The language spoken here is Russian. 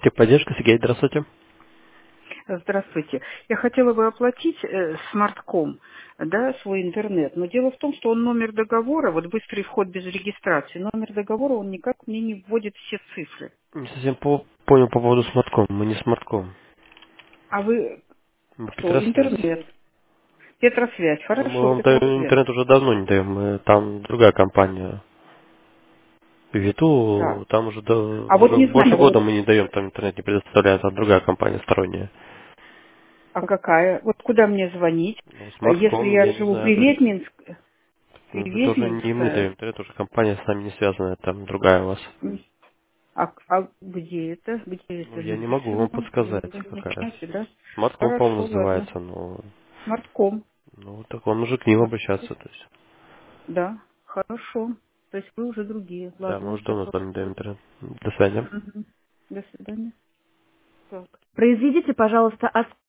Техподдержка, Сергей, здравствуйте. Здравствуйте. Я хотела бы оплатить смартком, да, свой интернет. Но дело в том, что он номер договора, вот быстрый вход без регистрации, номер договора, он никак мне не вводит все цифры. Не совсем понял по поводу смартком. Мы не смартком. А вы Мы кто? Петросвязь. Интернет. Петросвязь. Но мы Хорошо, вам даем Петросвязь. интернет уже давно не даем. Там другая компания. Виту, Так. там уже А вот уже не больше знаю, года вот, мы не даем, там интернет не предоставляет, а другая компания сторонняя. а какая? Вот куда мне звонить? Ну, Если смартком, я я не живу знаю, то есть это тоже не мы даем Приветминская, интернет, уже компания с нами не связанная, там другая у вас. а где это? Где Ну, это я не могу вам написано? Вы подсказать, не какая. знаете, да? Смартком, по-моему, Хорошо, ладно. называется, но Смартком. ну так вам уже к ним обращаться, то есть. Да, хорошо. То есть вы уже другие. Да, мы Ладно, уже давно с вами даем попробую. интернет. До свидания. Мгм. До свидания. Так. Произведите, пожалуйста,